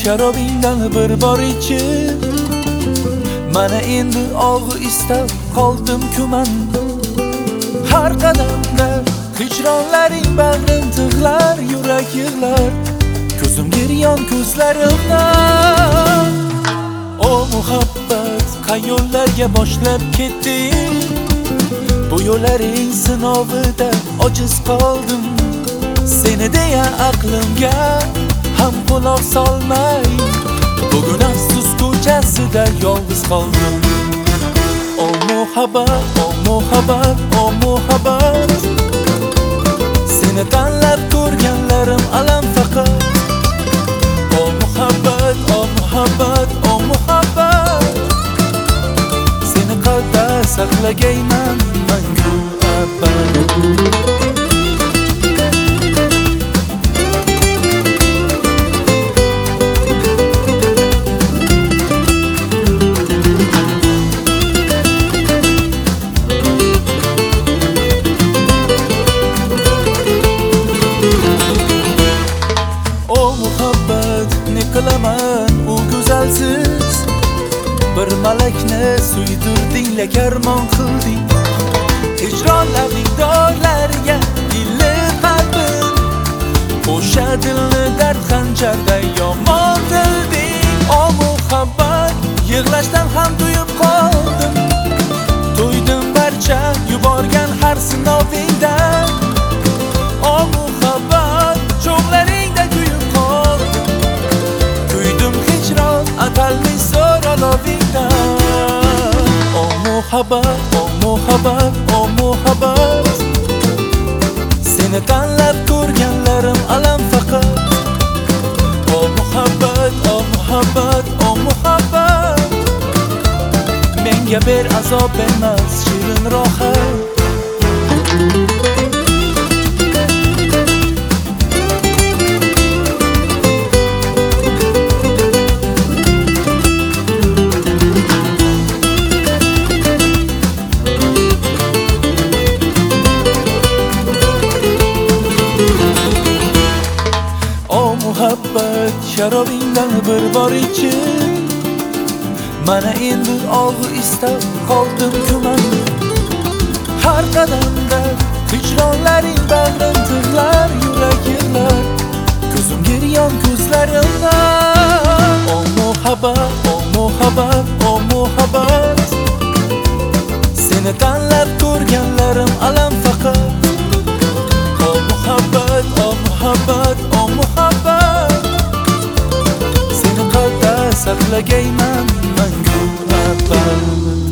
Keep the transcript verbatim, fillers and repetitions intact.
sharobingdan bir bor ichib, mana endi og'u istab qoldim-ku man. Har qadamda hijronlaring bag'rim tig'lar, yurak yig'lar, ko'zim giryon ko'zlarimdan. O muhabbat, qayoqlarga boshlab ketding? Bu yo'llaring sinovida ojiz qoldim. Seni deya aqlimga ham quloq solmay, bugun afsus ko'chasida yolg'iz qoldim. O muhabbat, o muhabbat, o muhabbat, seni tanlab ko'rganlarim alam faqat. O muhabbat, o muhabbat, o muhabbat, seni qalbda saqlagayman mangu abad. Qilaman u go'zalsiz bir malakni suydirding, karmon qilding. Hijronlarning dog'lariga ilib qalbim, o'sha dilni dard xanjarday yomon dilding. O muhabbat, yig'lashdan ham to'yib qoldim. To'ydim barcha yuborgan har sinovingdan. O muhabbat, cho'g'laringda kuyib qoldim. Atalli so'rolovingdan. O muhabbat, o muhabbat, o muhabbat, seni tanlab ko'rganlarim alam faqat. O muhabbat, o muhabbat, o muhabbat, menga ber azob emas shirin rohat. Muhabbat, sharobingdan bir bor ichib, mana endi og'u istab qoldim-ku man. Har qadamda hijronlaring bag'rim tig'lar, yurak yig'lar, ko'zim giryon ko'zlarimdan. O muhabbat, o muhabbat, o muhabbat, seni tanlab ko'rganlarim alam faqat. O muhabbat, o muhabbat, o muhabbat, seni qalbda saqlagayman mangu abad.